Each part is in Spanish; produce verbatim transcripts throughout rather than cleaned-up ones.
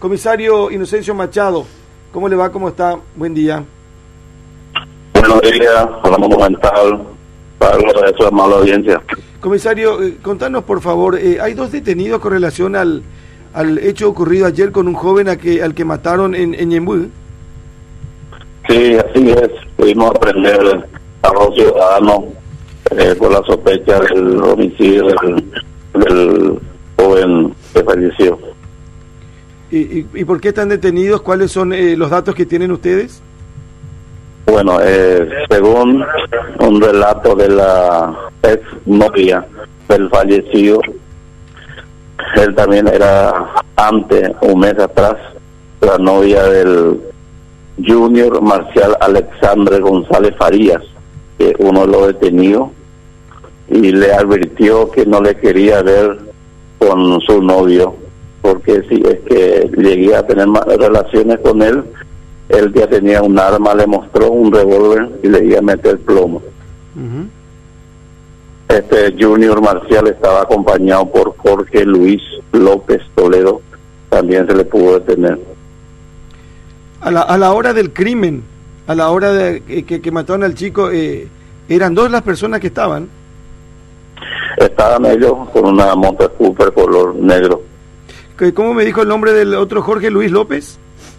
Comisario Inocencio Machado, ¿cómo le va? ¿Cómo está? Buen día. Buenos días, a la Monumental, para de su amable audiencia. Comisario, eh, contanos por favor, eh, hay dos detenidos con relación al, al hecho ocurrido ayer con un joven a que, al que mataron en, en Ñemby. Sí, así es, pudimos aprender a los ciudadanos eh, por la sospecha del homicidio del, del joven que falleció. ¿Y, y, y por qué están detenidos? ¿Cuáles son eh, los datos que tienen ustedes? Bueno, eh, según un relato de la ex novia del fallecido, él también era antes, un mes atrás, la novia del Junior Marcial Alexandre González Farías, que uno lo detenido, y le advirtió que no le quería ver con su novio, porque si es que llegué a tener relaciones con él, él ya tenía un arma, le mostró un revólver y le iba a meter plomo. Uh-huh. Este Junior Marcial estaba acompañado por Jorge Luis López Toledo, también se le pudo detener. A la, a la hora del crimen, a la hora de que, que mataron al chico, eh, ¿eran dos las personas que estaban? Estaban ellos con una moto Cooper color negro. ¿Cómo me dijo el nombre del otro Jorge Luis López?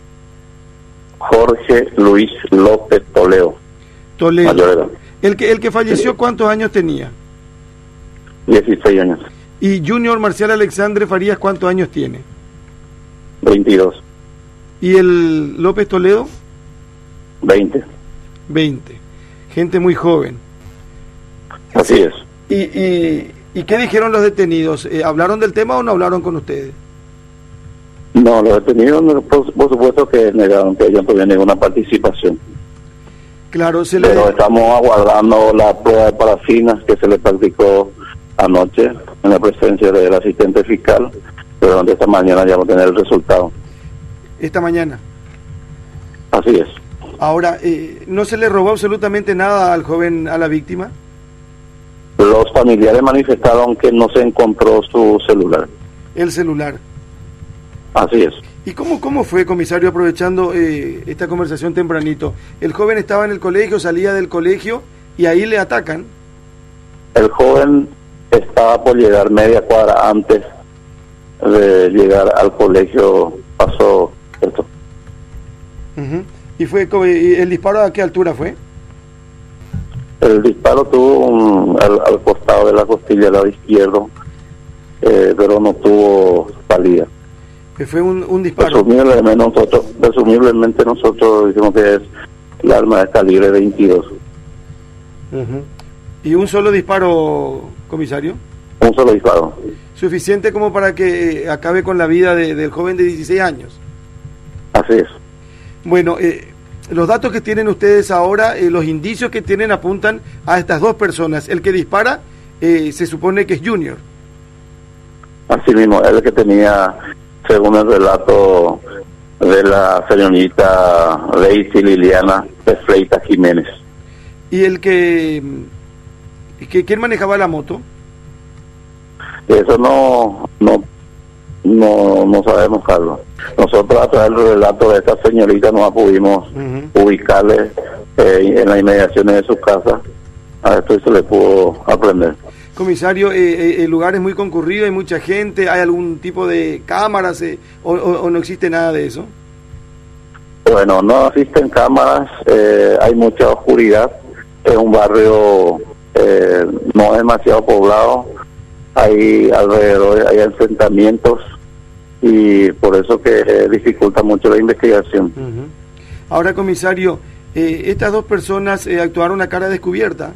Jorge Luis López Toledo. Toledo. Mayor edad. El que, el que falleció, sí. ¿Cuántos años tenía? dieciséis años. ¿Y Junior Marcial Alexandre Farías cuántos años tiene? veintidós. ¿Y el López Toledo? veinte. veinte. Gente muy joven. Así es. ¿Y, y, y qué dijeron los detenidos? Eh, ¿Hablaron del tema o no hablaron con ustedes? No, los detenidos, por, por supuesto que negaron que ellos no tuvieron ninguna participación. Claro, se le... Pero estamos aguardando la prueba de parafinas que se le practicó anoche en la presencia del asistente fiscal, pero durante esta mañana ya vamos a tener el resultado. ¿Esta mañana? Así es. Ahora, eh, ¿no se le robó absolutamente nada al joven, a la víctima? Los familiares manifestaron que no se encontró su celular. El celular. Así es. ¿Y cómo, cómo fue, comisario, aprovechando eh, esta conversación tempranito? El joven estaba en el colegio, salía del colegio y ahí le atacan. El joven estaba por llegar media cuadra antes de llegar al colegio, pasó esto. Uh-huh. ¿Y fue y el disparo a qué altura fue? El disparo tuvo un, al, al costado de la costilla del lado izquierdo, eh, pero no tuvo salida. Que fue un, un disparo. Presumiblemente nosotros, presumiblemente nosotros decimos que es el arma de calibre veintidós. Uh-huh. ¿Y un solo disparo, comisario? Un solo disparo. ¿Suficiente como para que eh, acabe con la vida de, del joven de dieciséis años? Así es. Bueno, eh, los datos que tienen ustedes ahora, eh, los indicios que tienen apuntan a estas dos personas. El que dispara eh, se supone que es Junior. Así mismo, él que tenía, según el relato de la señorita Daisy Liliana de Freitas Jiménez. ¿Y el que, que quién manejaba la moto? Eso no no no no sabemos, Carlos. Nosotros a través del relato de esta señorita no pudimos uh-huh. ubicarle eh, en las inmediaciones de su casa. A esto se le pudo aprender. Comisario, eh, eh, el lugar es muy concurrido, hay mucha gente, ¿hay algún tipo de cámaras eh, o, o, o no existe nada de eso? Bueno, no existen cámaras, eh, hay mucha oscuridad, es un barrio eh, no demasiado poblado, hay alrededor, hay enfrentamientos y por eso que eh, dificulta mucho la investigación. Uh-huh. Ahora, comisario, eh, estas dos personas eh, actuaron a cara descubierta.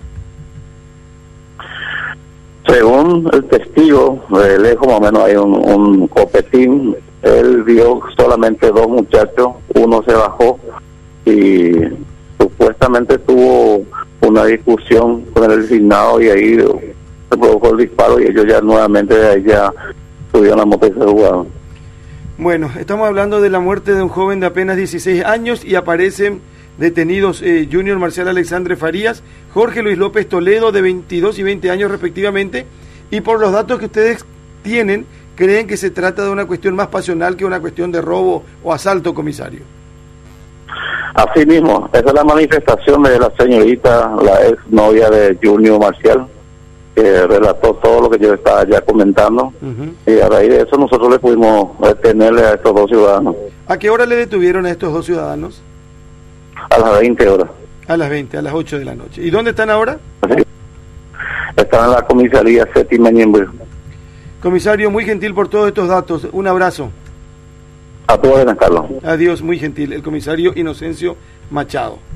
Según el testigo, de lejos más o menos hay un, un copetín, él vio solamente dos muchachos, uno se bajó y supuestamente tuvo una discusión con el designado y ahí se provocó el disparo y ellos ya nuevamente de ahí ya subieron la moto y se jugaron. Bueno, estamos hablando de la muerte de un joven de apenas dieciséis años y aparecen detenidos eh, Junior Marcial Alexandre Farías, Jorge Luis López Toledo de veintidós y veinte años respectivamente, y por los datos que ustedes tienen, creen que se trata de una cuestión más pasional que una cuestión de robo o asalto, comisario. Así mismo, esa es la manifestación de la señorita, la ex novia de Junior Marcial, que relató todo lo que yo estaba ya comentando, uh-huh. y a raíz de eso nosotros le pudimos detenerle a estos dos ciudadanos. ¿A qué hora le detuvieron a estos dos ciudadanos? A las veinte horas. A las veinte, a las ocho de la noche. ¿Y dónde están ahora? Sí. Están en la comisaría séptima Ñemby. Comisario, muy gentil por todos estos datos. Un abrazo. A tu orden, Carlos. Adiós, muy gentil. El comisario Inocencio Machado.